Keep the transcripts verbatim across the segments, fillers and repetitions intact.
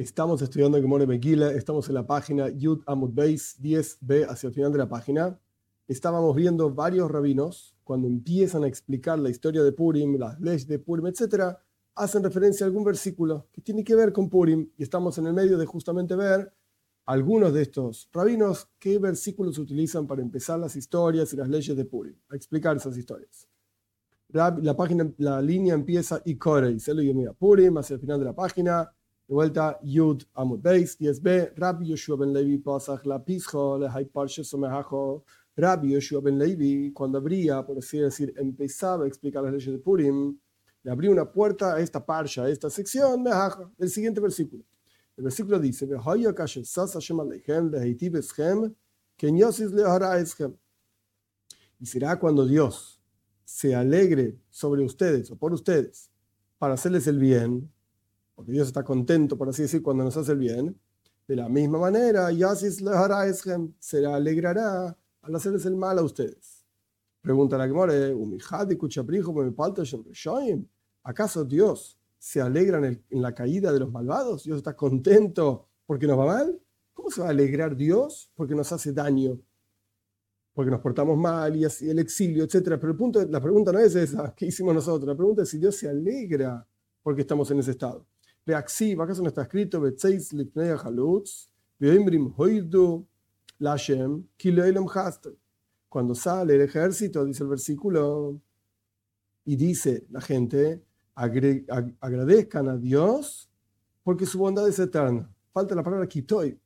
Estamos estudiando Gemara Megillah, estamos en la página Yud Amud Beis diez b, hacia el final de la página. Estábamos viendo varios rabinos, cuando empiezan a explicar la historia de Purim, las leyes de Purim, etcétera, hacen referencia a algún versículo que tiene que ver con Purim, y estamos en el medio de justamente ver algunos de estos rabinos qué versículos utilizan para empezar las historias y las leyes de Purim, a explicar esas historias. La página, la línea empieza y corre, y se lo digo, mira, Purim, hacia el final de la página. De vuelta, Yud Amud Beis diez b, Rabbi Yoshua ben Levi pasach la pisjo le hay parsha somehajo. Rabbi Yoshua ben Levi, cuando abría, por así decir, empezaba a explicar las leyes de Purim, le abría una puerta a esta parsha, a esta sección, mehajo, el siguiente versículo. El versículo dice: y será cuando Dios se alegre sobre ustedes o por ustedes para hacerles el bien, porque Dios está contento, por así decir, cuando nos hace el bien. De la misma manera, Yasis leharaeschem, se alegrará al hacerles el mal a ustedes. Pregunta la Gemara: ¿acaso Dios se alegra en, el, en la caída de los malvados? ¿Dios está contento porque nos va mal? ¿Cómo se va a alegrar Dios porque nos hace daño? Porque nos portamos mal y así el exilio, etcétera. Pero el punto, la pregunta no es esa, ¿qué hicimos nosotros? La pregunta es si Dios se alegra porque estamos en ese estado. Reacción, ¿acaso no está escrito? Cuando sale el ejército, dice el versículo, y dice la gente, agradezcan a Dios porque su bondad es eterna. Falta la palabra kitoy.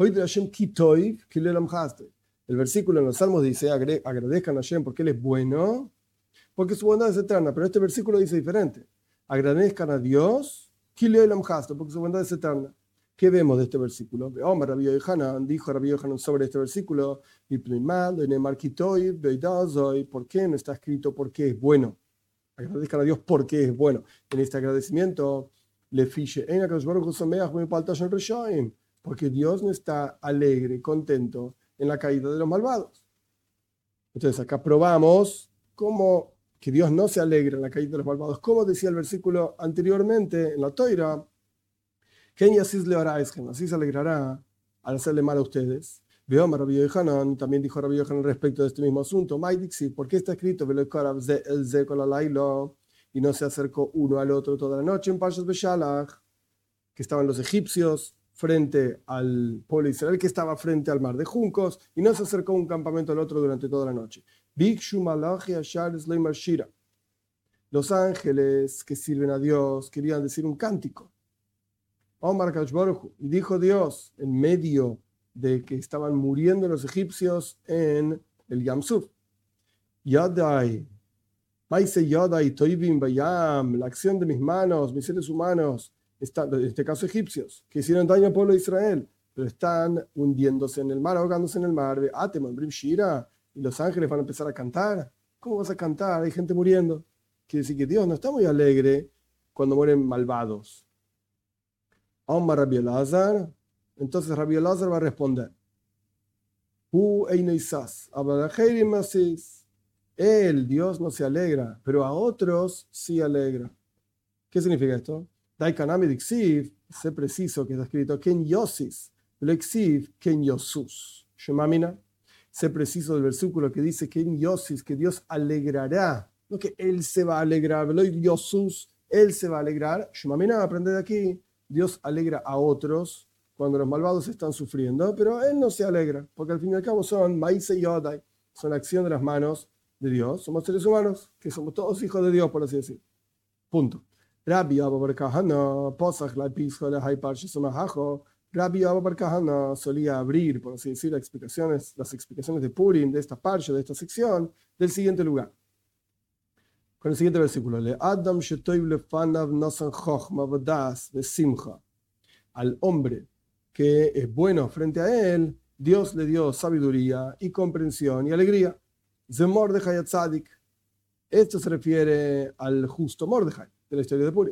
El versículo en los Salmos dice, agradezcan a Hashem porque Él es bueno, porque su bondad es eterna. Pero este versículo dice diferente. Agradezcan a Dios porque su bondad es eterna. ¿Qué vemos de este versículo? Omar Rabbi Yohanan, dijo Rabbi Yohanan sobre este versículo, ¿por qué no está escrito porque es bueno? Agradezcan a Dios porque es bueno. En este agradecimiento, porque Dios no está alegre, contento en la caída de los malvados. Entonces acá probamos cómo que Dios no se alegra en la caída de los malvados. Como decía el versículo anteriormente en la Toira, así se alegrará al hacerle mal a ustedes. Veamos Rabbi Yohanan, también dijo Rabbi Yohanan respecto de este mismo asunto, ¿por qué está escrito y no se acercó uno al otro toda la noche en Parshas Beshalach? Que estaban los egipcios frente al pueblo de Israel, que estaba frente al mar de juncos, y no se acercó un campamento al otro durante toda la noche. Los ángeles que sirven a Dios querían decir un cántico. Y dijo Dios, en medio de que estaban muriendo los egipcios en el Yam Suf, Yadai, Maise Yadai Toivim Bayam, la acción de mis manos, mis seres humanos, están, en este caso egipcios, que hicieron daño al pueblo de Israel, pero están hundiéndose en el mar, ahogándose en el mar, y los ángeles van a empezar a cantar. ¿Cómo vas a cantar? Hay gente muriendo. Quiere decir que Dios no está muy alegre cuando mueren malvados. Omar Rabbi Elazar, entonces Rabbi Elazar va a responder: Él, Dios, no se alegra, pero a otros sí alegra. ¿Qué significa esto? Daikanami dixiv, sé preciso que está escrito Ken Yosis, Lexiv Ken Yosus. Shemamina, sé preciso del versículo que dice Ken Yosis, que Dios alegrará, no que Él se va a alegrar, Veloy Yosus, Él se va a alegrar. Shemamina, aprende de aquí, Dios alegra a otros cuando los malvados están sufriendo, pero Él no se alegra, porque al fin y al cabo son Maise Yodai, son acción de las manos de Dios. Somos seres humanos, que somos todos hijos de Dios, por así decir. Punto. Rabbi Abba bar Kahana, Posach la pisco le hay parche somahajo. Rabbi Abba bar Kahana solía abrir, por así decir, las explicaciones, las explicaciones de Purim, de esta parche, de esta sección, del siguiente lugar. Con el siguiente versículo: Le Adam shetoiv lefanav nasan chochma v'das v'simcha. Al hombre que es bueno frente a él, Dios le dio sabiduría y comprensión y alegría. Ze Mordechai Tzadik. Esto se refiere al justo Mordechai de la historia de Purim.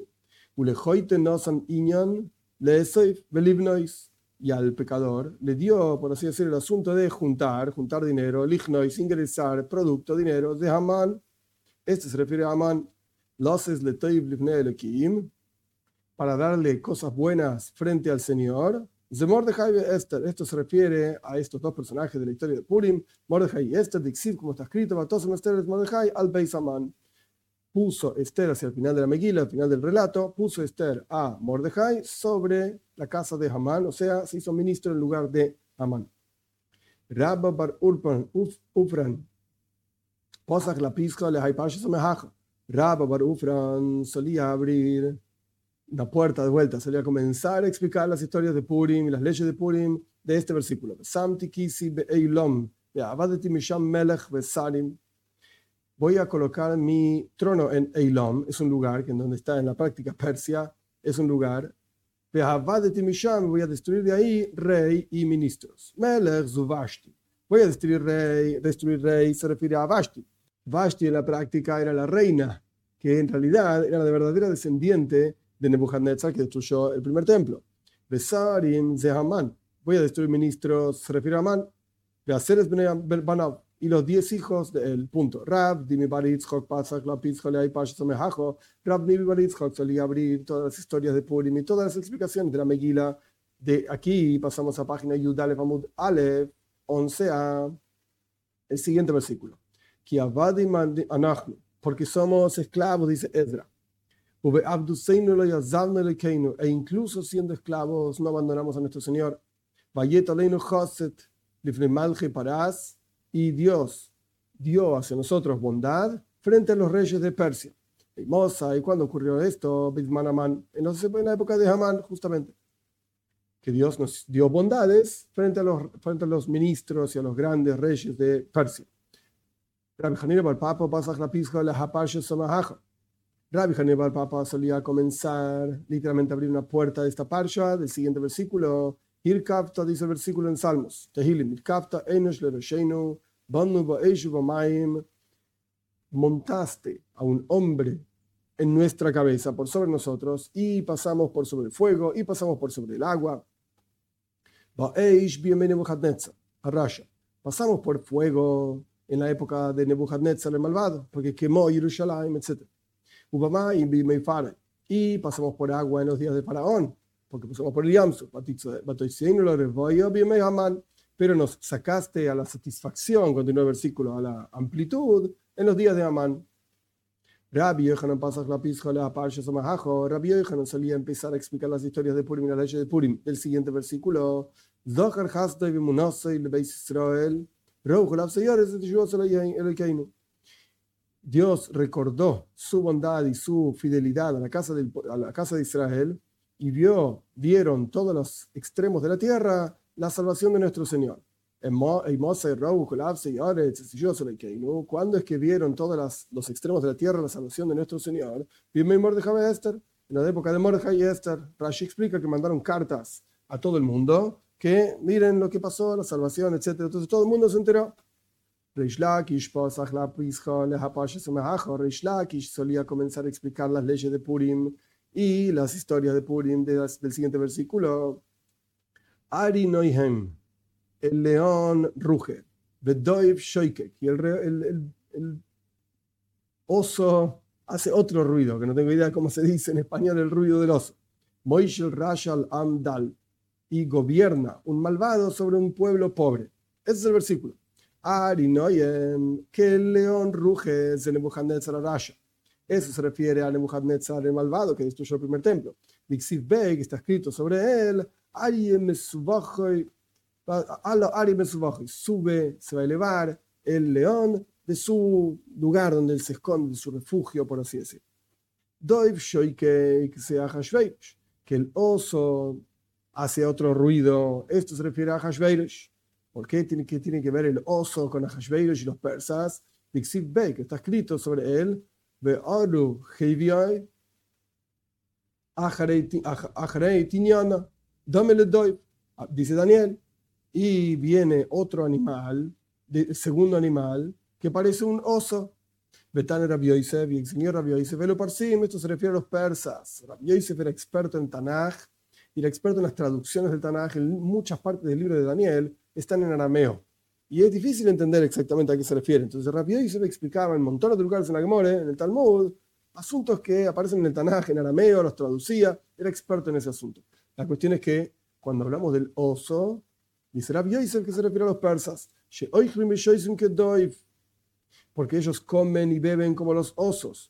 Y al pecador le dio, por así decir, el asunto de juntar, juntar dinero, lignois, ingresar, producto, dinero, de Hamán. Este se refiere a Hamán. para darle cosas buenas frente al Señor. De Mordejai y Esther, esto se refiere a estos dos personajes de la historia de Purim, Mordejai y Esther, Dixit, como está escrito, Batosem Esther es Mordejai al Beis Amán. Puso Esther hacia el final de la Megila, al final del relato, puso Esther a Mordejai sobre la casa de Hamán, o sea, se hizo ministro en lugar de Hamán. Rabba bar Urpan, uf, Ufran, Posach la Pisca le Haipash Samehaja. Rabba bar Ufran solía abrir la puerta de vuelta, solía comenzar a explicar las historias de Purim y las leyes de Purim de este versículo. Samti kisi be'eilom, be'avadeti misham melech be'sarim. Voy a colocar mi trono en Eilam, es un lugar que en donde está en la práctica Persia, es un lugar. Be'avadeti misham, voy a destruir de ahí rey y ministros. Melech zu Vashti. Voy a destruir rey, destruir rey se refiere a Vashti. Vashti en la práctica era la reina, que en realidad era la verdadera descendiente de Nebuchadnezzar, que destruyó el primer templo. Besarim ze Hamán. Voy a destruir ministros, se refiere a Hamán. Beaseres banav. Y los diez hijos del punto. Rab, Dimi bar Yitzchok, Pasach, Lapis, Joleay, Pash, Somejajo. Rab, Dimi bar Yitzchok solía abrir todas las historias de Purim y todas las explicaciones de la Megila. De aquí pasamos a página Yudalef Amud Alef, once a el siguiente versículo. Ki avadim anachnu, porque somos esclavos, dice Ezra. E incluso siendo esclavos no abandonamos a nuestro Señor. Y Dios dio hacia nosotros bondad frente a los reyes de Persia. Y Mosa, ¿y cuándo ocurrió esto? En la época de Hamán, justamente. Que Dios nos dio bondades frente a los, frente a los ministros y a los grandes reyes de Persia. Rabbi Hanina bar Papa pasach la pisca la hapash somahaja. Rabbi Hanina bar Papa solía comenzar literalmente a abrir una puerta de esta parsha del siguiente versículo. Hirkafta, dice el versículo en Salmos. Tehilim, Hirkafta enosh leroshenu, banu ba'eshu ba'mayim. Montaste a un hombre en nuestra cabeza, por sobre nosotros, y pasamos por sobre el fuego, y pasamos por sobre el agua. Ba'esh bi'emei Nebuchadnezzar, Arasha. Pasamos por fuego en la época de Nebuchadnezzar el malvado, porque quemó Jerusalén, etcétera. Y pasamos por agua en los días de Faraón, porque pasamos por el Yamsu. Pero nos sacaste a la satisfacción, continúa el versículo, a la amplitud en los días de Amán. Rabbi Yochanan pasas la piscola a Parsha Somahajo. Rabbi Yochanan solía empezar a explicar las historias de Purim y las leyes de Purim. El siguiente versículo: Zohar Hasdai Vimunosei Lebeis Israel. Dios recordó su bondad y su fidelidad a la casa de, a la casa de Israel y vio, vieron todos los extremos de la tierra la salvación de nuestro Señor. ¿Cuándo es que vieron todos las, los extremos de la tierra la salvación de nuestro Señor? En la época de Mordejai y Esther. Rashi explica que mandaron cartas a todo el mundo que miren lo que pasó, la salvación, etcétera. Entonces todo el mundo se enteró. Reish Lakish solía comenzar a explicar las leyes de Purim y las historias de Purim de las, del siguiente versículo. Ari Noihem, el león ruge, Bedoiv Shoikek, y el, el, el, el oso hace otro ruido, que no tengo idea cómo se dice en español el ruido del oso. Moishel Rashal Amdal, y gobierna un malvado sobre un pueblo pobre. Ese es el versículo. Ari Noyem, que el león ruge de Nebuchadnezzar Rasha. Eso se refiere a Nebuchadnezzar el malvado que destruyó el primer templo. Dixiv Bey, que está escrito sobre él, Ari Mesubajoy, Ari Mesubajoy, sube, se va a elevar el león de su lugar donde él se esconde, de su refugio, por así decir. Doiv Shoike, que sea Hashveish, que el oso hace otro ruido. Esto se refiere a Hashveish. ¿Por qué tiene que, tiene que ver el oso con Ahashverosh y los persas? Dixiv Bey, que está escrito sobre él, Ve'aru Heiviai, Acharei Tinyana, Damele Doiv, dice Daniel, y viene otro animal, el segundo animal, que parece un oso. Betane Rabbi Yosef, y el señor Rabbi Yosef, Velo Parsim, esto se refiere a los persas. Rabbi Yosef era experto en Tanaj, y era experto en las traducciones del Tanaj. En muchas partes del libro de Daniel están en arameo. Y es difícil entender exactamente a qué se refiere. Entonces Rabbi Yosef explicaba en montones de lugares en la Gemara, en el Talmud, asuntos que aparecen en el Tanaj, en arameo, los traducía, era experto en ese asunto. La cuestión es que cuando hablamos del oso, dice Rabbi Yosef que se refiere a los persas, porque ellos comen y beben como los osos,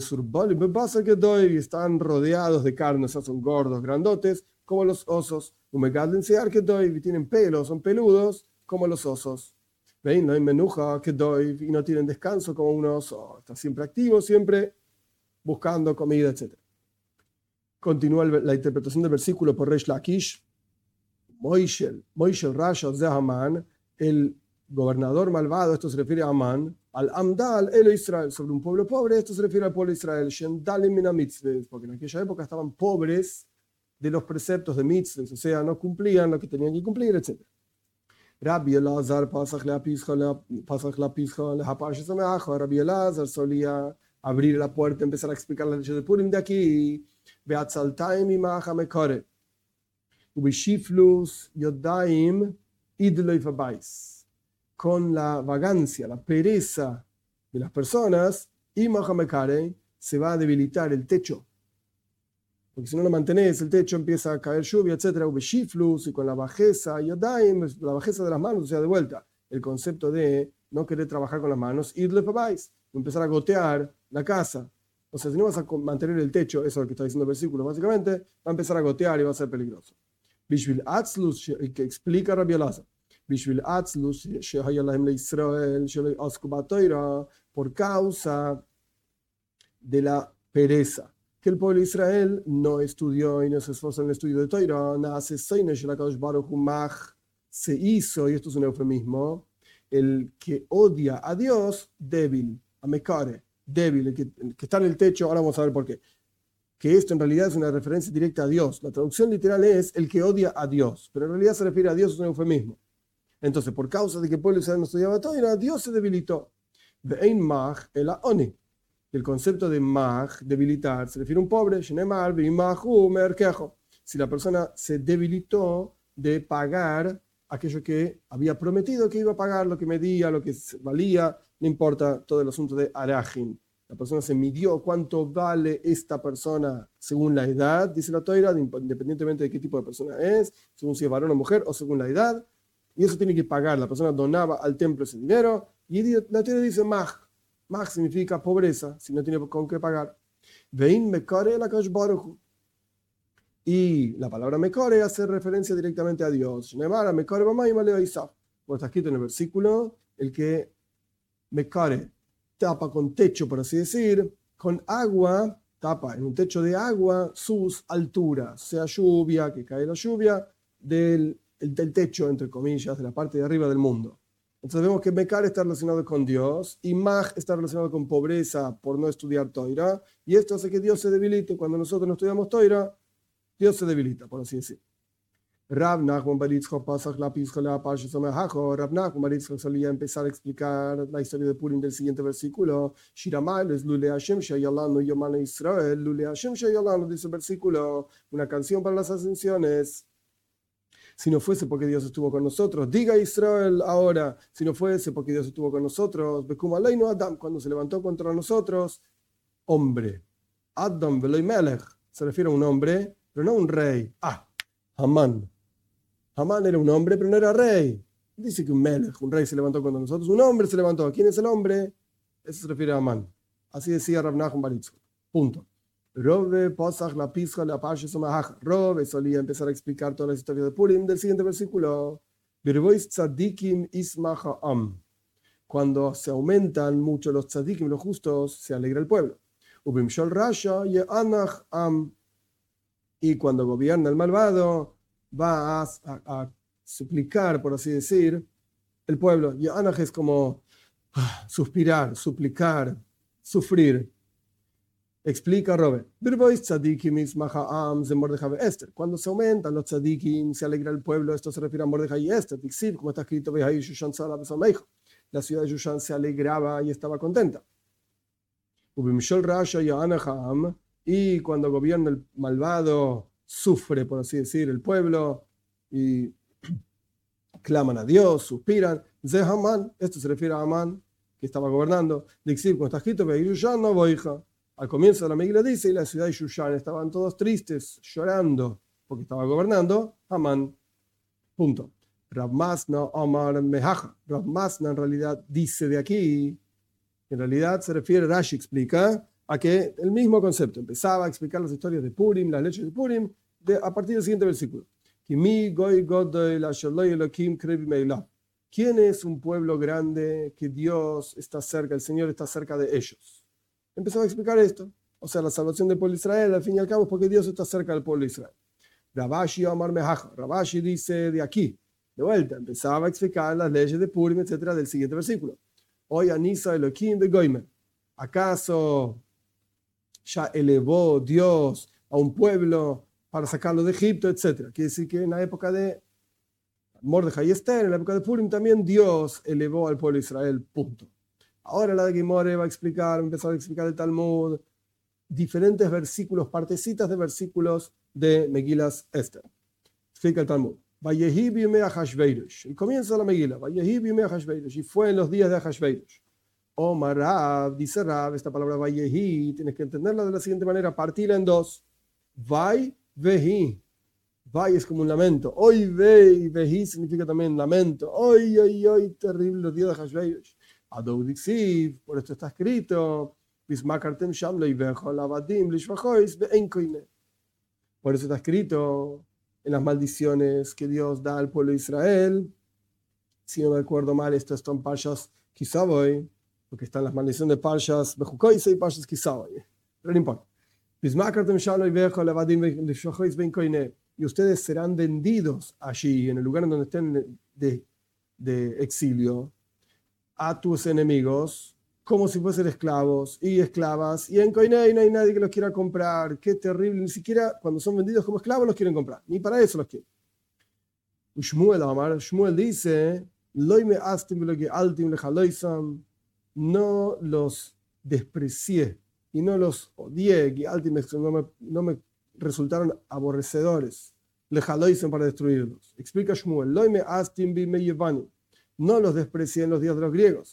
y están rodeados de carne, o sea, son gordos, grandotes, como los osos, y tienen pelos, son peludos, como los osos. ¿Ven? No hay menuja que doy y no tienen descanso como un oso. Está siempre activo, siempre buscando comida, etcétera. Continúa la interpretación del versículo por Reish Lakish. Moishel, Moishel Rasha de Amán, el gobernador malvado, esto se refiere a Amán, al Amdal, el Israel, sobre un pueblo pobre, esto se refiere al pueblo de Israel, porque en aquella época estaban pobres de los preceptos de mitzvahs, o sea, no cumplían lo que tenían que cumplir, etcétera. Rabbi Elazar, Pasach la Pischa, Pasach la Pischa, la Hapash Sameaja. Rabbi Elazar solía abrir la puerta, empezar a explicar la ley de Purim de aquí. Beatzaltaim imacha mekore. Ubishiflus yodaim idloi fabais. Con la vagancia, la pereza de las personas, imacha mekare, se va a debilitar el techo. Porque si no lo mantenés, el techo empieza a caer lluvia, etcétera. Ubeshiflus, y con la bajeza, yodaim, la bajeza de las manos, o sea, de vuelta, el concepto de no querer trabajar con las manos, idle fabais, empezar a gotear la casa. O sea, si no vas a mantener el techo, eso es lo que está diciendo el versículo, básicamente, va a empezar a gotear y va a ser peligroso. Bishvil atzlus, que explica Rabbi Elazar, Bishvil atzlus, por causa de la pereza, que el pueblo de Israel no estudió y no se esforzó en el estudio de Torah, se hizo, y esto es un eufemismo, el que odia a Dios, débil, amekare, débil, el que, el que está en el techo. Ahora vamos a ver por qué. Que esto en realidad es una referencia directa a Dios. La traducción literal es el que odia a Dios, pero en realidad se refiere a Dios, es un eufemismo. Entonces, por causa de que el pueblo de Israel no estudiaba Torah, Dios se debilitó. Ve'ein mach el oni. El concepto de mach, debilitar, se refiere a un pobre. Si la persona se debilitó de pagar aquello que había prometido que iba a pagar, lo que medía, lo que valía, no importa todo el asunto de arajin. La persona se midió cuánto vale esta persona según la edad, dice la Torah, independientemente de qué tipo de persona es, según si es varón o mujer o según la edad, y eso tiene que pagar. La persona donaba al templo ese dinero, y la Torah dice mach. Mach significa pobreza, si no tiene con qué pagar. Vein mekare la kadosh baruch hu. Y la palabra mekore hace referencia directamente a Dios. Como está escrito en el versículo, el que mekore tapa con techo, por así decir, con agua, tapa en un techo de agua sus alturas, sea lluvia, que cae la lluvia, del, del techo, entre comillas, de la parte de arriba del mundo. Entonces vemos que mekar está relacionado con Dios y maj está relacionado con pobreza por no estudiar Torah, y esto hace que Dios se debilite. Cuando nosotros no estudiamos Torah, Dios se debilita, por así decir. Rav Nachman bar Yitzchak Pasach la Pischa la Parsha Sameajo. Rav Nachman bar Yitzchak solía empezar a explicar la historia de Purim del siguiente versículo. Shiramay es Lule Hashem Sheyalanu Yomana Israel. Lule Hashem Sheyalanu, dice el versículo, una canción para las ascensiones. Si no fuese porque Dios estuvo con nosotros, diga Israel ahora, si no fuese porque Dios estuvo con nosotros, Bekum Aleinu Adam, cuando se levantó contra nosotros, hombre. Adam Veloy Melech, se refiere a un hombre, pero no un rey. Ah, Hamán. Hamán era un hombre, pero no era rey. Dice que un melech, un rey, se levantó contra nosotros. Un hombre se levantó. ¿Quién es el hombre? Eso se refiere a Hamán. Así decía Rav Nachman bar Yitzchak. Punto. Rove, Pasach, la Pischa, la Parsha Sameajo. Rove solía empezar a explicar todas las historias de Purim del siguiente versículo. Birvois tzadikim ismacha am. Cuando se aumentan mucho los tzadikim, los justos, se alegra el pueblo. Ubimshol rasha ye'anach am. Y cuando gobierna el malvado, va a, a, a suplicar, por así decir, el pueblo. Y Anaj es como ah, suspirar, suplicar, sufrir. Explica Robert. Cuando se aumentan los tzadikim, se alegra el pueblo. Esto se refiere a Mordejai y Esther. Como está escrito, la ciudad de Yushan se alegraba y estaba contenta. Y cuando gobierna el malvado, sufre, por así decir, el pueblo y claman a Dios, suspiran. Ze Hamán, esto se refiere a Hamán, que estaba gobernando. Dixir, como está escrito, Al comienzo de la Megilá dice, y la ciudad de Shushan estaban todos tristes, llorando, porque estaba gobernando Amán. Punto. Rav Masna Omar Mehaja. Rav Masna en realidad dice de aquí, en realidad se refiere, Rashi explica, a que el mismo concepto, empezaba a explicar las historias de Purim, las leyes de Purim, de, a partir del siguiente versículo. ¿Quién es un pueblo grande que Dios está cerca, el Señor está cerca de ellos? Empezaba a explicar esto. O sea, la salvación del pueblo de Israel, al fin y al cabo, es porque Dios está cerca del pueblo de Israel. Rabashi Omar Mehaja. Rabashi dice de aquí, de vuelta, empezaba a explicar las leyes de Purim, etcétera, del siguiente versículo. Hoy Anisa Elohim de Goimer. ¿Acaso ya elevó Dios a un pueblo para sacarlo de Egipto, etcétera? Quiere decir que en la época de Mordejai y Esther, en la época de Purim, también Dios elevó al pueblo de Israel, punto. Ahora la de Gemore va a explicar, empezar a explicar el Talmud, diferentes versículos, partecitas de versículos de Megilas Esther. Explica el Talmud. Vayehi bimei Ahashverosh. Y comienza la Megila. Vayehi bimei Ahashverosh. Y fue en los días de Ahashverosh. Omar Rav, dice Rav, esta palabra Vayehi, tienes que entenderla de la siguiente manera, partirla en dos. Vai, vehi. Vai es como un lamento. Hoy vei, vehi significa también lamento. Hoy, hoy, hoy, terrible los días de Ahashverosh. Adou dixiv, por esto está escrito. Bismakartem sham leivecho lavadim lishvachois ve'en koine. Por eso está escrito en las maldiciones que Dios da al pueblo de Israel. Si no me acuerdo mal, esto está en Parshas Kisavoy, porque están las maldiciones de Parshas Bechukoise y Parshas Kisavoy. Pero no importa. Y ustedes serán vendidos allí, en el lugar en donde estén de, de exilio, a tus enemigos, como si fuesen esclavos y esclavas, y en Koinei no hay nadie que los quiera comprar. Qué terrible, ni siquiera cuando son vendidos como esclavos los quieren comprar, ni para eso los quieren. Shmuel Amar, Shmuel dice, no los desprecié y no los odié, no me, no me resultaron aborrecedores, lejaloisen para destruirlos. Explica Shmuel, no los desprecié en los días de los griegos,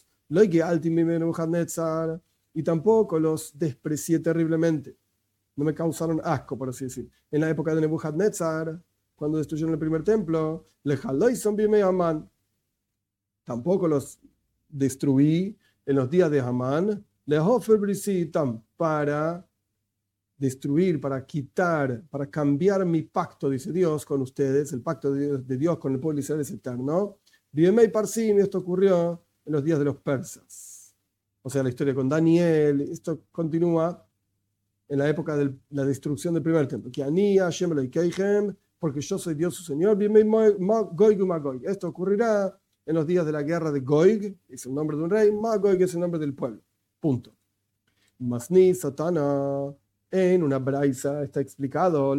y tampoco los desprecié terriblemente. No me causaron asco, por así decir. En la época de Nebuchadnezzar, cuando destruyeron el primer templo, tampoco los destruí en los días de Hamán, para destruir, para quitar, para cambiar mi pacto, dice Dios, con ustedes. El pacto de Dios, de Dios con el pueblo de Israel es eterno. Biemei Parsim, esto ocurrió en los días de los persas. O sea, la historia con Daniel, esto continúa en la época de la destrucción del primer templo. Porque yo soy Dios su Señor. Esto ocurrirá en los días de la guerra de Goig, es el nombre de un rey, Magoig es el nombre del pueblo. Punto. Masni Satana, en una braisa está explicado,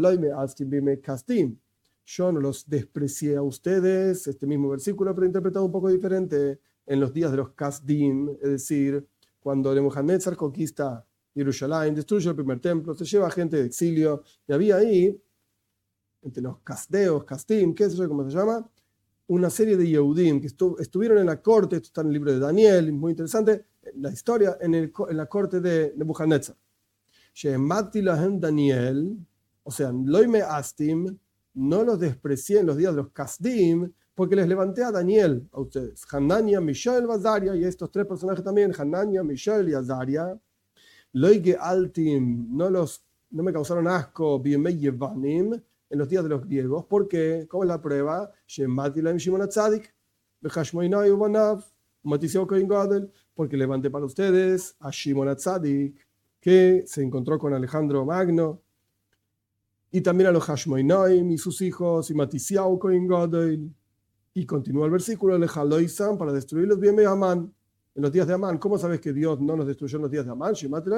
yo no los desprecié a ustedes, este mismo versículo, pero interpretado un poco diferente, en los días de los Kasdim, es decir, cuando Nebuchadnezzar conquista Jerusalén, destruye el primer templo, se lleva gente de exilio, y había ahí, entre los Kasdeos, Kasdim, ¿qué es eso? ¿Cómo se llama? Una serie de Yehudim que estu estuvieron en la corte, esto está en el libro de Daniel, muy interesante, la historia en, el, en la corte de Nebuchadnezzar. Shemati lahem Daniel, o sea, loime astim, no los desprecié en los días de los Kasdim, porque les levanté a Daniel, a ustedes, Hanania, Mishael, Azaria, y estos tres personajes también, Hanania, Mishael y Azaria, loige altim, no, los, no me causaron asco, biemei yevanim, en los días de los griegos, porque, ¿cómo es la prueba? Shemati lahem Shimon HaTzadik, Bechashmoinai ubanav, Matiseo Kohen Gadol, porque levanté para ustedes a Shimon HaTzadik, que se encontró con Alejandro Magno, y también a los Hashmoinaim y sus hijos, y Matisiao Kohen Gadol. Y continúa el versículo, Lejaloisan, para destruirlos bien de Amán, en los días de Amán. ¿Cómo sabes que Dios no nos destruyó en los días de Amán?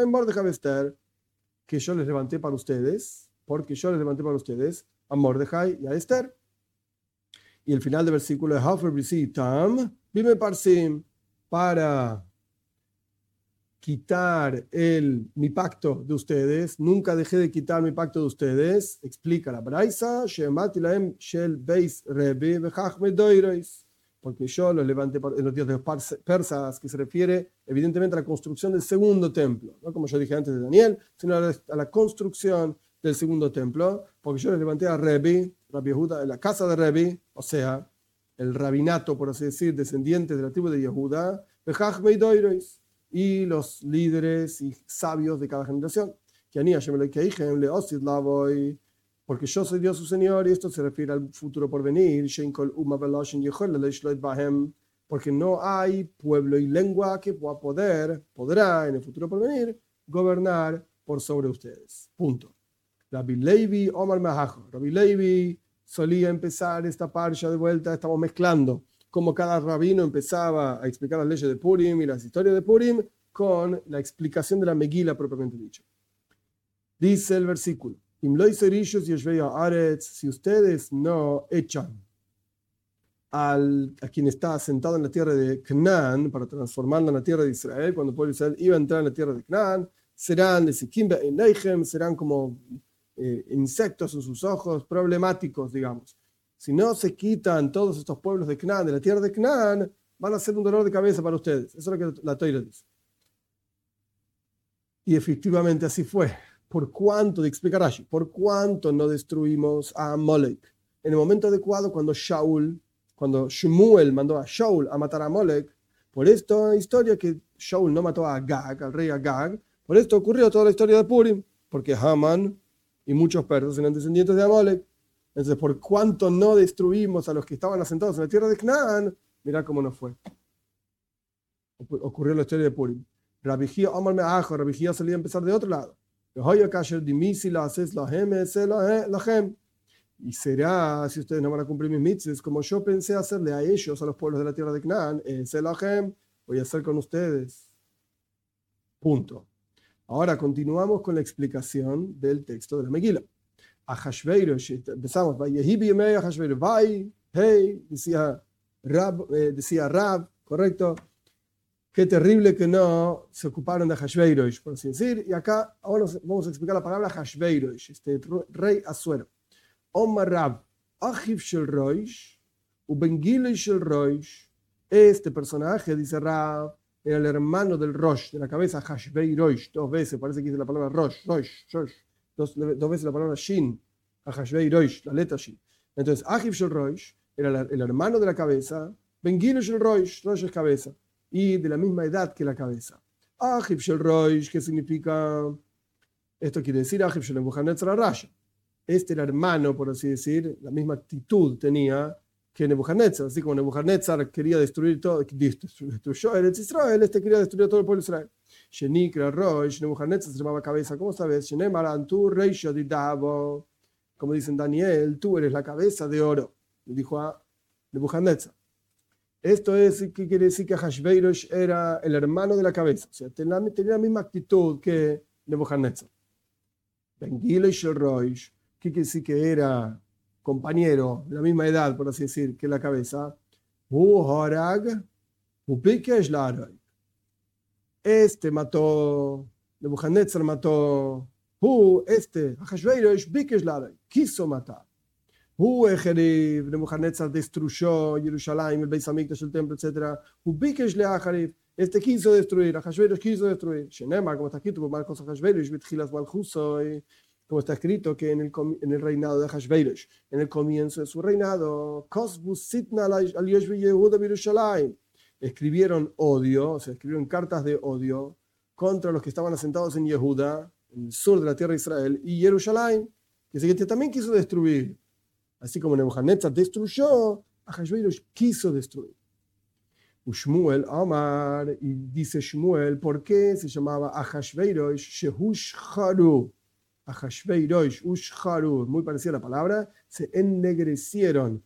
Que yo les levanté para ustedes, porque yo les levanté para ustedes a Mordejai y a Esther. Y el final del versículo es Hafer Brisi Tam, Bime Parsim, para quitar el, mi pacto de ustedes, nunca dejé de quitar mi pacto de ustedes, explica la Braisa, porque yo los levanté en los días de los persas, que se refiere evidentemente a la construcción del segundo templo, no como yo dije antes de Daniel, sino a la, a la construcción del segundo templo, porque yo les levanté a Rebi, Rabbi Yehuda, en la casa de Rebi, o sea, el rabinato, por así decir, descendientes de la tribu de Yehuda, y los líderes y sabios de cada generación. Porque yo soy Dios su Señor, y esto se refiere al futuro porvenir, porque no hay pueblo y lengua que pueda poder, podrá en el futuro porvenir, gobernar por sobre ustedes. Punto. Rabbi Levi Omar Mehajo. Rabbi Levi solía empezar esta parsha de vuelta, estamos mezclando como cada rabino empezaba a explicar las leyes de Purim y las historias de Purim con la explicación de la Megila propiamente dicho. Dice el versículo: si ustedes no echan al, a quien está sentado en la tierra de Canaán para transformarla en la tierra de Israel, cuando el pueblo de Israel iba a entrar en la tierra de Canaán, serán serán como eh, insectos en sus ojos, problemáticos, digamos. Si no se quitan todos estos pueblos de Canaán, de la tierra de Canaán, van a ser un dolor de cabeza para ustedes. Eso es lo que la Torá dice. Y efectivamente así fue. ¿Por cuánto, de explicar Rashi, por cuánto no destruimos a Amalek? En el momento adecuado, cuando Shaul, cuando Shmuel mandó a Shaul a matar a Amalek, por esta historia que Shaul no mató a Agag, al rey Agag, por esto ocurrió toda la historia de Purim, porque Haman y muchos persas eran descendientes de Amalek. Entonces, por cuánto no destruimos a los que estaban asentados en la tierra de Canaán, mirá cómo no fue. Ocurrió la historia de Purim. Rabbi Hia Omar Me'ajo, Rabbi Hia solía empezar de otro lado. Y será, si ustedes no van a cumplir mis mitzvahs, como yo pensé hacerle a ellos, a los pueblos de la tierra de Canaán, voy a hacer con ustedes. Punto. Ahora continuamos con la explicación del texto de la Megila. Ahashverosh, empezamos, Vai, hey, decía Rab, eh, decía Rab, correcto. Qué terrible que no se ocuparon de Ahashverosh, por así decir. Y acá ahora vamos a explicar la palabra Ahashverosh, este rey Asuero. Omar Rab, Achiv shel Rosh, Ubengile shel Rosh. Este personaje, dice Rab, era el hermano del Rosh, de la cabeza Ahashverosh. Dos veces, parece que dice la palabra Rosh, Rosh, Rosh. Dos, dos veces la palabra Shin, Ahashverosh, la letra Shin. Entonces, Achiv shel Rosh era la, el hermano de la cabeza, Bengile shel Rosh, Rosh es cabeza, y de la misma edad que la cabeza. Achiv shel Rosh, ¿qué significa? Esto quiere decir Achiv shel Nebuchadnezzar Rasha. Este era hermano, por así decir, la misma actitud tenía que Nebuchadnezzar. Así como Nebuchadnezzar quería destruir todo, destruyó Eretz Israel, este quería destruir todo el pueblo de Israel. Shenikra Rosh, Nebuchadnezzar se llamaba cabeza. ¿Cómo sabes? Shenemaran tu reisho di Davo. Como dicen Daniel, tú eres la cabeza de oro. Le dijo a Nebuchadnezzar. Esto es, ¿qué quiere decir? Que Ahashverosh era el hermano de la cabeza. O sea, tenía, tenía la misma actitud que Nebuchadnezzar. Bengile shel Rosh, ¿qué quiere decir? Que era compañero, de la misma edad, por así decir, que la cabeza. Hu Horag, Hu Pikesh Laroi. Este mató, Nebuchadnezzar mató, Hu, este, Ahashverosh, Bikesh Laroi, quiso matar. Hu Ejeriv, Nebuchadnezzar destruyó Jerusalén, el Beis Hamikdash, el templo, etcétera. Hu Bikesh Leachariv, este quiso destruir, Ahashverosh quiso destruir. Shenemar, como está escrito, por Marcos Ahashverosh, Betchilas Malchusoy, como está escrito que en el, en el reinado de Ahashverosh, en el comienzo de su reinado, Kosbus Sitna al Yoshvi Yehuda Jerusalén, escribieron odio, o sea, escribieron cartas de odio contra los que estaban asentados en Yehuda, en el sur de la tierra de Israel, y Jerusalén, que se que también quiso destruir. Así como Nebuchadnezzar destruyó, Ahashverosh quiso destruir. Shmuel Amar, y dice Shmuel, ¿por qué se llamaba Ahashverosh Shehush Haru? Ahashverosh, Ushharu, muy parecida a la palabra, se ennegrecieron.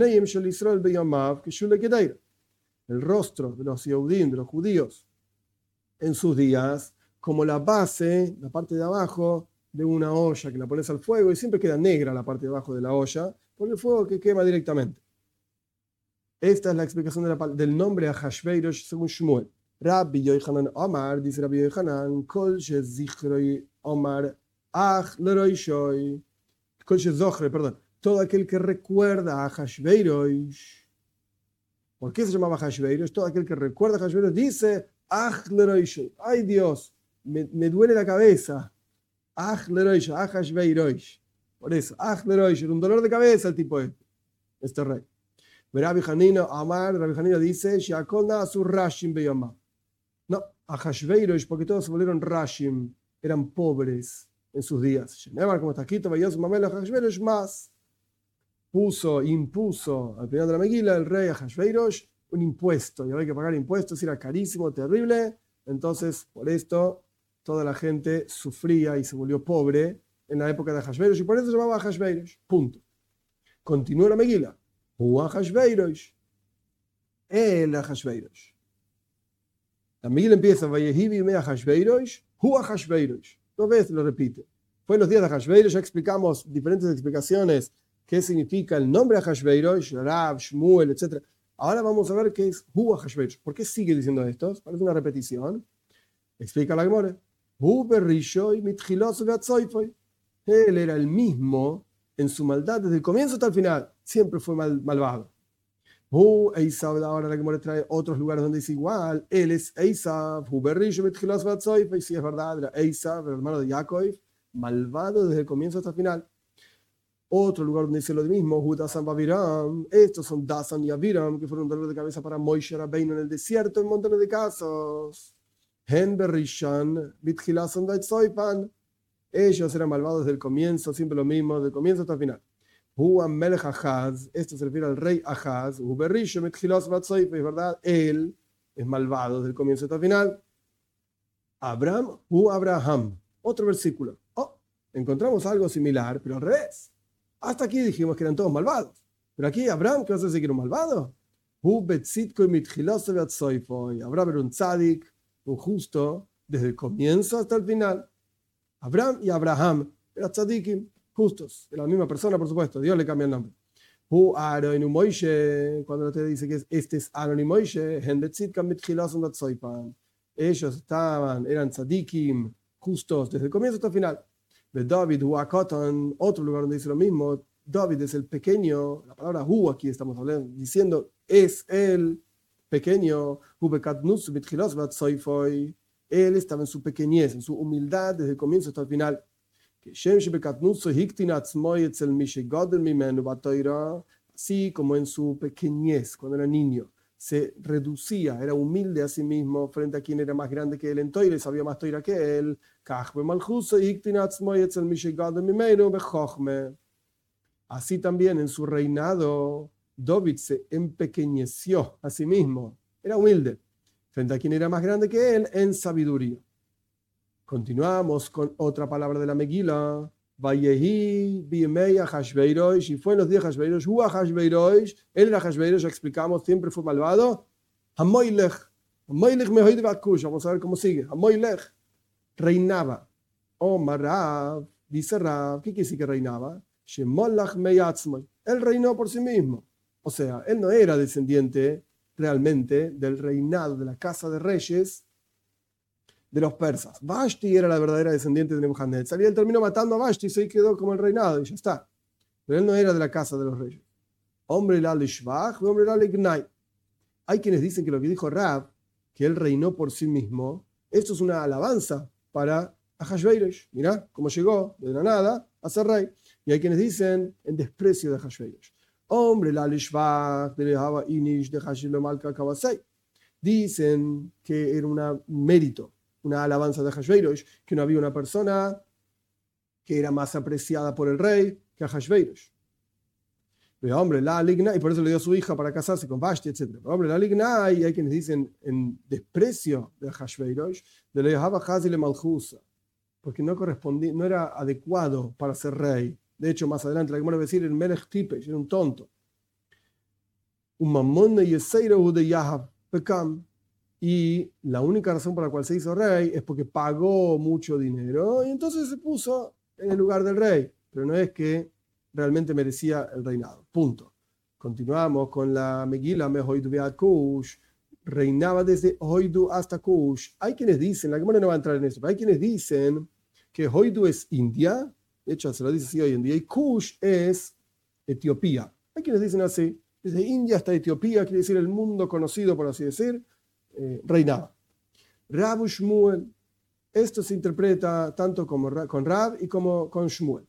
El rostro de los Yehudim, de los judíos, en sus días, como la base, la parte de abajo de una olla que la pones al fuego y siempre queda negra la parte de abajo de la olla por el fuego que quema directamente. Esta es la explicación de la, del nombre Ahashverosh según Shmuel. Rabbi Yochanan Omar, dice Rabbi Yochanan, Kol shezichroi Omar Ach leroishoy, Kol shezochre, perdón, todo aquel que recuerda a Ahashverosh, ¿Por qué se llamaba Hashveirosh? Todo aquel que recuerda a Hashveirosh dice, Ach leroish, ay Dios, me, me duele la cabeza. Ach leroish, Ach Hashveirosh. Por eso, Ach leroish, un dolor de cabeza el tipo este, este rey. Rabbi Hanina Amar, Rabbi Hanina dice, Sheakolna asur Rashim beyamah. No, a Hashveirosh, porque todos se volvieron Rashim, eran pobres en sus días. Como está escrito, Hashveirosh más. Puso, impuso al final de la Megila el rey a Hashveirosh un impuesto, y había que pagar impuestos, era carísimo, terrible. Entonces, por esto, toda la gente sufría y se volvió pobre en la época de Hashveirosh, y por eso se llamaba Hashveirosh. Punto. Continúa la Megila. Hua Hashveirosh. El Hashveirosh. La Megila empieza, Vayehivi mea Hashveirosh, Hua Hashveirosh. Dos veces lo repite. Fue en los días de Hashveirosh, ya explicamos diferentes explicaciones qué significa el nombre de Hashveirosh, Rab, Shmuel, etcétera. Ahora vamos a ver qué es Hua Hashveirosh. ¿Por qué sigue diciendo esto? Parece una repetición. Explica la Gemara. Él era el mismo en su maldad desde el comienzo hasta el final. Siempre fue mal, malvado. Esav, ahora la Gemara trae otros lugares donde dice igual. Él es Esav. Y si es verdad, era Esav, el hermano de Jacob, malvado desde el comienzo hasta el final. Otro lugar donde dice lo mismo, Dasan Baviram. Estos son Dasan y Aviram, que fueron un dolor de cabeza para Moshe Rabbeinu en el desierto en montones de casos. Hen Berishan, Bitchilasan Daitzoipan. Ellos eran malvados desde el comienzo, siempre lo mismo, desde el comienzo hasta el final. Huam Melech Ahaz, esto se refiere al rey Ahaz. Uberishan, Bitchilas Batzoipan, es verdad, él es malvado desde el comienzo hasta el final. Abraham, Hu Abraham. Otro versículo. Oh, encontramos algo similar, pero al revés. Hasta aquí dijimos que eran todos malvados. Pero aquí Abraham, ¿qué vas a decir que era un malvado? Abraham era un tzadik, un justo, desde el comienzo hasta el final. Abraham y Abraham eran tzadikim, justos. Era la misma persona, por supuesto. Dios le cambia el nombre. Cuando usted dice que este es Aaron y Moishe, ellos estaban, eran tzadikim, justos, desde el comienzo hasta el final. De David, Huakotan, otro lugar donde dice lo mismo. David es el pequeño, la palabra Hu aquí estamos hablando, diciendo es el pequeño. Él estaba en su pequeñez, en su humildad desde el comienzo hasta el final. Así como en su pequeñez, cuando era niño, se reducía, era humilde a sí mismo frente a quien era más grande que él en Toira y sabía más Toira que él. Así también en su reinado, David se empequeñeció a sí mismo, era humilde frente a quien era más grande que él en sabiduría. Continuamos con otra palabra de la Megila. Vayehi bimeya Hashveirosh, y fue en los días de Hashveirosh, Hua Hashveirosh, él era Hashveirosh, ya explicamos, siempre fue malvado. Hamoilech, Hamoilech mehoide bakush, vamos a ver cómo sigue. Hamoilech, reinaba. Omar Rav, dice Rav, ¿qué quiere decir que reinaba? Shemolach meyatzmoy, él reinó por sí mismo. O sea, él no era descendiente realmente del reinado de la casa de reyes de los persas. Vashti era la verdadera descendiente de Nebuchadnezzar y él terminó matando a Vashti y se quedó como el reinado y ya está. Pero él no era de la casa de los reyes. Hombre la lishvach, hombre la lignai. Hay quienes dicen que lo que dijo Rab, que él reinó por sí mismo, esto es una alabanza para Ahashveirosh. Mirá cómo llegó de la nada a ser rey. Y hay quienes dicen en desprecio de Ahashveirosh. Hombre la lishvach, de Lehava inish, de Hashilo Malka Kawasei. Dicen que era un mérito, una alabanza de Ahashveirosh, que no había una persona que era más apreciada por el rey que Ahashveirosh. Pero hombre, la ligna, y por eso le dio a su hija para casarse con Vashti, etcétera. Pero hombre, la ligna, y hay quienes dicen en desprecio de Ahashveirosh, de le dejaba Hazile Malchusa, porque no correspondía, no era adecuado para ser rey. De hecho, más adelante, la que me va a decir, el Melech Tipesh, era un tonto. Un mamón de Yeseiro de Yahav Pekam. Y la única razón por la cual se hizo rey es porque pagó mucho dinero y entonces se puso en el lugar del rey. Pero no es que realmente merecía el reinado. Punto. Continuamos con la Megila Mehoidu Beat Kush. Reinaba desde Hoidu hasta Kush. Hay quienes dicen, la Gemara no va a entrar en eso, pero hay quienes dicen que Hoidu es India. De hecho, se lo dice así hoy en día. Y Kush es Etiopía. Hay quienes dicen así. Desde India hasta Etiopía, quiere decir el mundo conocido, por así decir, eh, reinaba. Rab y Shmuel, esto se interpreta tanto como con Rab y como con Shmuel.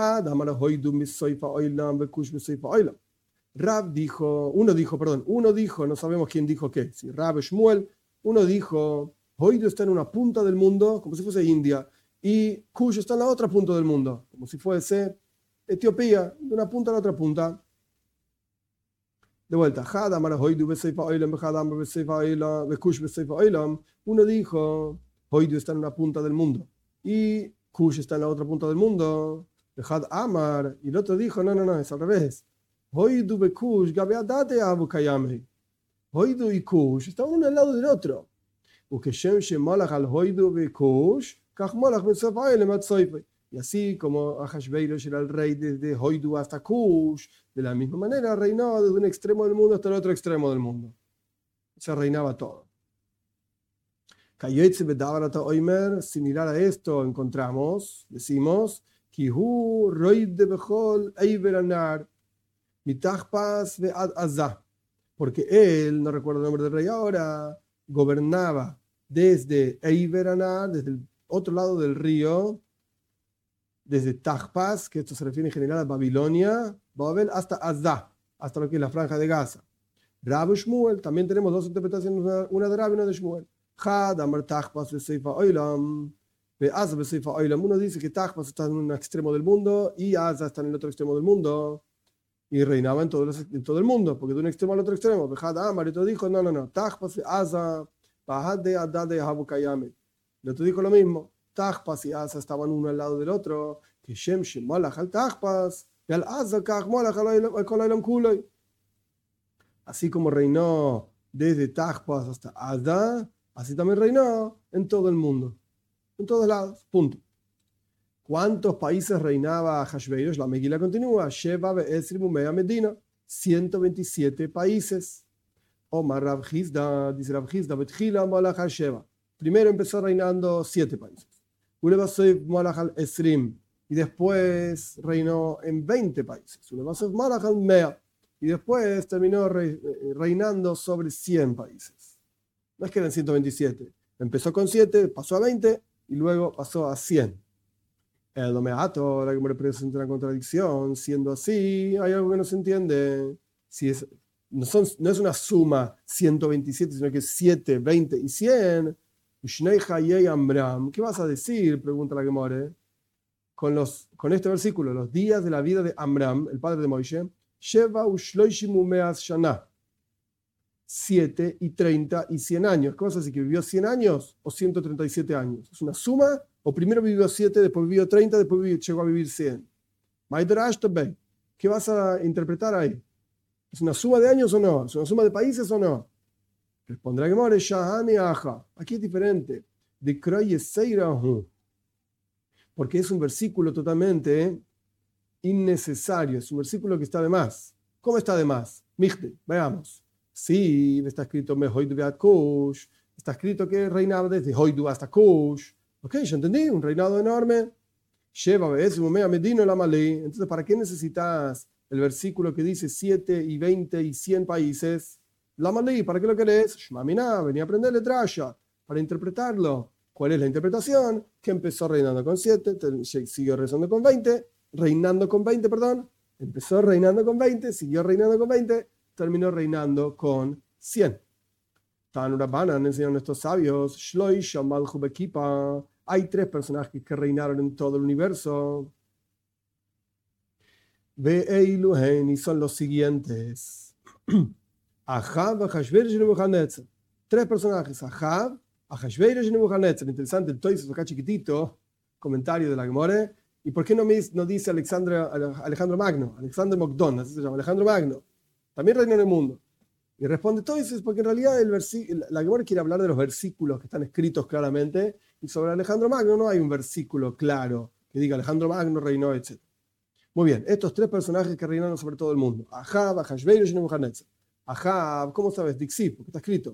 Rab dijo, uno dijo, perdón, uno dijo, no sabemos quién dijo qué, si Rab y Shmuel, uno dijo, Hoidu está en una punta del mundo, como si fuese India, y Kush está en la otra punta del mundo, como si fuese Etiopía, de una punta a la otra punta. De vuelta, uno dijo, Hoidu está en una punta del mundo, y Kush está en la otra punta del mundo. Amar, y el otro dijo, no, no, no, es al revés. Hoidu y Kush, Gabeadate Abu Kayame. Hoidu y Kush estaban uno al lado del otro. Y así como Ahashverosh era el rey desde Hoidu hasta Kush, de la misma manera reinaba desde un extremo del mundo hasta el otro extremo del mundo. Se reinaba todo. Similar a esto encontramos, decimos, Kihu Roid de Bechol Eiveranar Mitachpas Ve'ad Azah, porque él, no recuerdo el nombre del rey ahora, gobernaba desde Eiveranar, desde el otro lado del río, desde Tajpas, que esto se refiere en general a Babilonia, Babel, hasta Azah, hasta lo que es la franja de Gaza. Rab y Shmuel, también tenemos dos interpretaciones, una de Rab y una de Shmuel. Had Amar Tajpas de Seifa Oilam, Be'az de Seifa Oilam. Uno dice que Tajpas está en un extremo del mundo y Azah está en el otro extremo del mundo. Y reinaba en todo, los, en todo el mundo, porque de un extremo al otro extremo. Had Amar, y otro dijo, no, no, no, Tajpas de Azah, Bahad de Adad de Habu Kayame. El otro dijo lo mismo. Tajpas y Asa estaban uno al lado del otro, que Shem Shem Malach al Tajpas, y al Asa Kach Malach al Kolaylam Kulay. Así como reinó desde Tajpas hasta Asa, así también reinó en todo el mundo, en todos lados, punto. ¿Cuántos países reinaba Ahashverosh? La Megila continúa, Sheva Be'ezrim Umea Medina, ciento veintisiete países. Omar Rav Hizda, dice Rav Hizda, Betchila Malach al Sheva. Primero empezó reinando siete países. Y después reinó en veinte países. Y después terminó reinando sobre cien países. No es que eran ciento veintisiete. Empezó con siete, pasó a veinte y luego pasó a cien. El domeato, la que me representa una contradicción. Siendo así, hay algo que no se entiende. Si es, no, son, no es una suma ciento veintisiete, sino que es siete, veinte y cien. ¿Qué vas a decir? Pregunta la Gemara. Con, los, con este versículo, los días de la vida de Amram, el padre de Moishe, siete y treinta y cien años. ¿Qué vas a decir? ¿Que vivió cien años o ciento treinta y siete años? ¿Es una suma? ¿O primero vivió siete, después vivió treinta, después vivió, llegó a vivir cien? ¿Qué vas a interpretar ahí? ¿Es una suma de años o no? ¿Es una suma de países o no? Responderá Gemara, Shahani Aja. Aquí es diferente. De Kroyeseirahu. Porque es un versículo totalmente innecesario. Es un versículo que está de más. ¿Cómo está de más? Michte, veamos. Sí, está escrito Mehoidu Beat Kush. Está escrito que reinaba desde Hoidu hasta Kush. Ok, ya entendí. Un reinado enorme. Sheva Be'ez Mumea Medino la Malí. Entonces, ¿para qué necesitas el versículo que dice siete y veinte y cien países? La Malí, ¿para qué lo querés? Shmamina, venía a aprenderle Trasha para interpretarlo. ¿Cuál es la interpretación? Que empezó reinando con siete, siguió reinando con veinte, reinando con veinte, perdón. Empezó reinando con veinte, siguió reinando con veinte, terminó reinando con cien. Tan Rabbanan enseñaron estos sabios, Shloisha Malchu Bekipa. Hay tres personajes que reinaron en todo el universo. Ve'eiluhen, y son los siguientes. Ahab, Ahashverosh y Nebuchadnezzar. Tres personajes, Ahab, Ahashverosh y Nebuchadnezzar. Interesante el Toisos acá chiquitito, comentario de la Gemara. ¿Y por qué no, me, no dice Alexandra, Alejandro Magno? Alexander Mogdon, así se llama, Alejandro Magno. También reinó en el mundo. Y responde Toisos porque en realidad el la Gemara quiere hablar de los versículos que están escritos claramente. Y sobre Alejandro Magno no hay un versículo claro que diga Alejandro Magno reinó, etcétera. Muy bien, estos tres personajes que reinaron sobre todo el mundo. Ahab, Ahashverosh y Nebuchadnezzar. Ahab, ¿cómo sabes? Dixi, porque está escrito.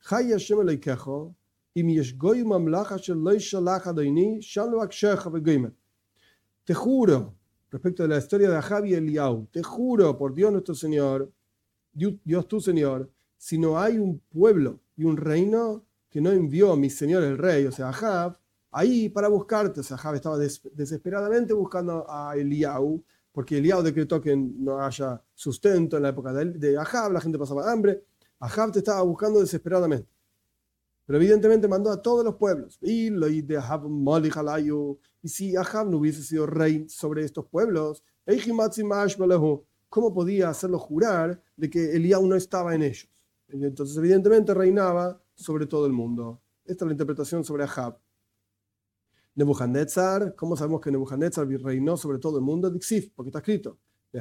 Te juro, respecto de la historia de Ahab y Eliau, te juro por Dios nuestro Señor, Dios, Dios tu Señor, si no hay un pueblo y un reino que no envió mi Señor el rey, o sea, Ahab, ahí para buscarte. O sea, Ahab estaba des, desesperadamente buscando a Eliyahu, porque Eliyahu decretó que no haya sustento en la época de, de Ahab, la gente pasaba hambre. Ahab te estaba buscando desesperadamente. Pero evidentemente mandó a todos los pueblos. Y lo de Ahab Molech Alayu. Y si Ahab no hubiese sido rey sobre estos pueblos, ¿cómo podía hacerlo jurar de que Eliyahu no estaba en ellos? Entonces, evidentemente, reinaba sobre todo el mundo. Esta es la interpretación sobre Ahab. Nebuchadnezzar, ¿cómo sabemos que Nebuchadnezzar reinó sobre todo el mundo? Dixif, porque está escrito.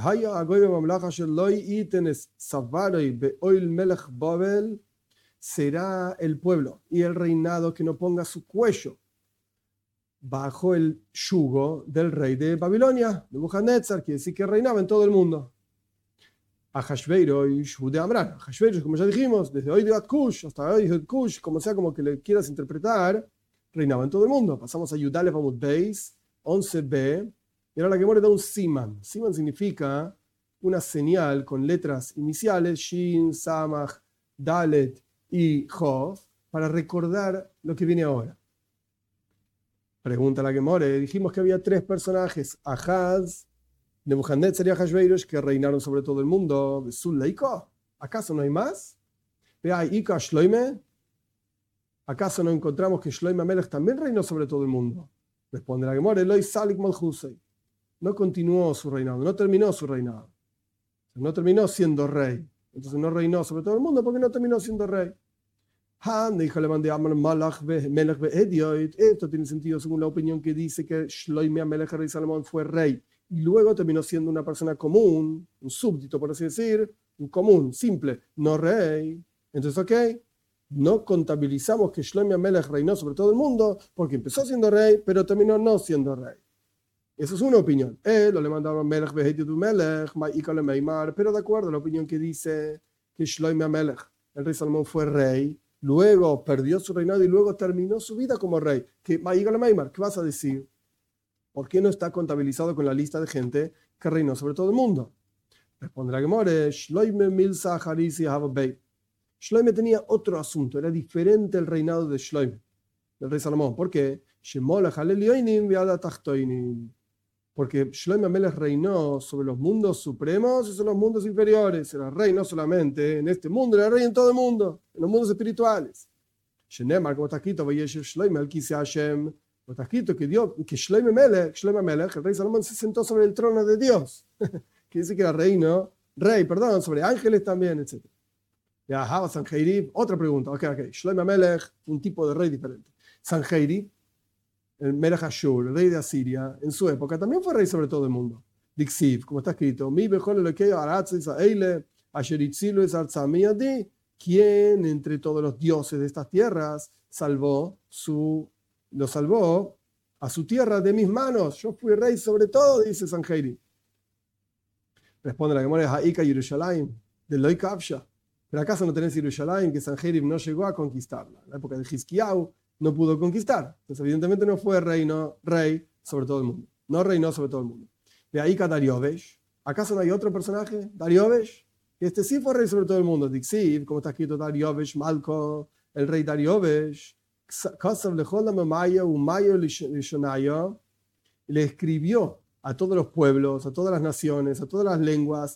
Será el pueblo y el reinado que no ponga su cuello bajo el yugo del rey de Babilonia, Nebuchadnezzar, quiere decir que reinaba en todo el mundo. Ahashverosh de Amran. Ahashverosh, como ya dijimos, desde hoy de Kush hasta hoy de Kush, como sea como que le quieras interpretar, reinaba en todo el mundo. Pasamos a Yudalef Amud Beis, once b, y ahora la Gemara da un siman. Siman significa una señal con letras iniciales, Shin, Samach, Dalet y Jof, para recordar lo que viene ahora. Pregunta la Gemara, dijimos que había tres personajes, Ahaz, Nebuchadnezzar y Ahashverosh, que reinaron sobre todo el mundo. ¿Acaso no hay más? ¿Acaso no encontramos que Shloime Amelech también reinó sobre todo el mundo? Responde la Gemara, Eloi Salik Malchusei. No continuó su reinado, no terminó su reinado. No terminó siendo rey. Entonces no reinó sobre todo el mundo porque no terminó siendo rey. Esto tiene sentido según la opinión que dice que Shloime Amelech, rey Salomón, fue rey y luego terminó siendo una persona común, un súbdito por así decir, un común, simple, no rey. Entonces, ok, no contabilizamos que Shloime Amelech reinó sobre todo el mundo porque empezó siendo rey, pero terminó no siendo rey. Esa es una opinión. Él lo le mandaron Melech Behedidu Melech, Ma'ikale Meimar, pero de acuerdo a la opinión que dice que Shloime Amelech, el rey Salomón, fue rey, luego perdió su reinado y luego terminó su vida como rey. ¿Qué, Ma'ikale Meimar, ¿qué vas a decir? ¿Por qué no está contabilizado con la lista de gente que reinó sobre todo el mundo? Responde la Gemara, Shloime Milsa Harisi Havabei. Shloime tenía otro asunto, era diferente el reinado de Shloime, del rey Salomón. ¿Por qué? Porque Shloime Amelech reinó sobre los mundos supremos y sobre los mundos inferiores. Era rey no solamente en este mundo, era rey en todo el mundo, en los mundos espirituales. Shenemar, como está escrito, Shloime al Kisei Hashem. Está escrito que, Dios, que Shloime Amelech, Shloime Amelech, el rey Salomón, se sentó sobre el trono de Dios. Quiere decir que era rey, ¿no? Rey, perdón, sobre ángeles también, etcétera. Ya, Hava Sanjeirib, otra pregunta. Ok, ok. Shloime Amelech, un tipo de rey diferente. Sanjeirib, el Melech Ashur, el rey de Asiria, en su época también fue rey sobre todo el mundo. Dixiv, como está escrito, Mi bejol elekei aratz Israel, asher itzilu es arzamiyadi, quien entre todos los dioses de estas tierras salvó su lo salvó a su tierra de mis manos. Yo fui rey sobre todo, dice Sanjeirib. Responde la Gemara, Ha'ika Yerushalayim, de Loi Kavsha. Pero acaso no tenés Yerushalayim, que Sanjeirib no llegó a conquistarla. En la época de Hizkiyahu no pudo conquistar. Entonces, evidentemente no fue rey, no, rey sobre todo el mundo. No reinó sobre todo el mundo. De Ha'ika Dariovesh. ¿Acaso no hay otro personaje? Dariovesh. Este sí fue rey sobre todo el mundo. Dixiv, como está escrito Dariovesh, Malco, el rey Dariovesh. Le escribió a todos los pueblos, a todas las naciones, a todas las lenguas,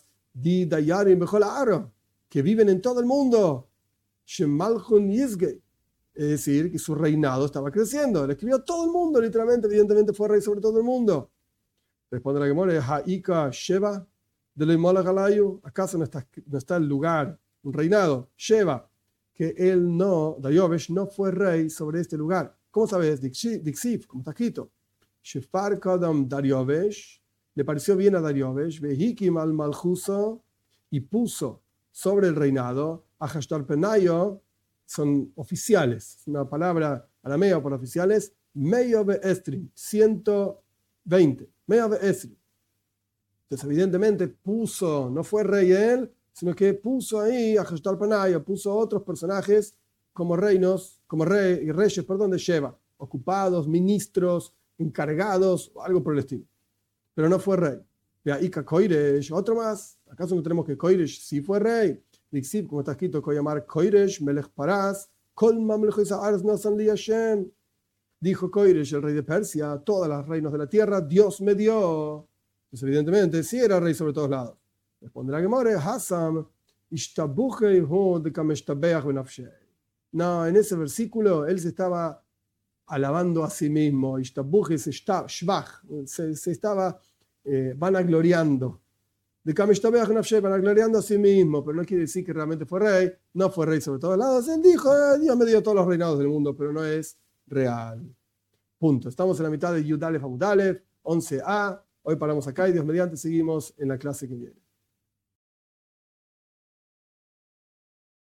que viven en todo el mundo, es decir, que su reinado estaba creciendo. Le escribió a todo el mundo, literalmente, evidentemente fue rey sobre todo el mundo. Responde la Gemara, Ha'ika Sheva de Leimolach Alayu. ¿Acaso no está, no está el lugar, un reinado, Sheva, que él no, Dariovesh, no fue rey sobre este lugar? ¿Cómo sabes? Dixiv, como está escrito. Shefar Kadam Dariovesh, le pareció bien a Dariovesh, Vehikim al Malchuso, y puso sobre el reinado a Hashtar Penayo, son oficiales, una palabra aramea para oficiales, Meyo Beestrim, ciento veinte, Meyo Beestrim. Entonces, evidentemente, puso, no fue rey él, sino que puso ahí a Hashtar Penayo, puso otros personajes como reinos, como rey, y reyes, perdón, de Sheva, ocupados, ministros, encargados, o algo por el estilo. Pero no fue rey. Ika Koiresh, otro más. ¿Acaso no tenemos que Koiresh sí fue rey? Dixib, como está escrito, Koyamar Koiresh, Melech Paras, Kol Mamlechos Haaretz Nasan Li Hashem. Dijo Koiresh, el rey de Persia, todas las reinos de la tierra, Dios me dio. Pues evidentemente, sí era rey sobre todos lados. Responderá Gemore, Hassam, Ishtabuchei hu de Kameshtabeach benafshei. No, en ese versículo él se estaba alabando a sí mismo. Ishtabuchei se, se, se estaba eh, vanagloriando. De Kameshtabeach benafshei, vanagloriando a sí mismo, pero no quiere decir que realmente fue rey. No fue rey sobre todos lados. Él dijo, eh, Dios me dio todos los reinados del mundo, pero no es real. Punto. Estamos en la mitad de Yud Alef Amud Alef, once a. Hoy paramos acá y Dios mediante seguimos en la clase que viene.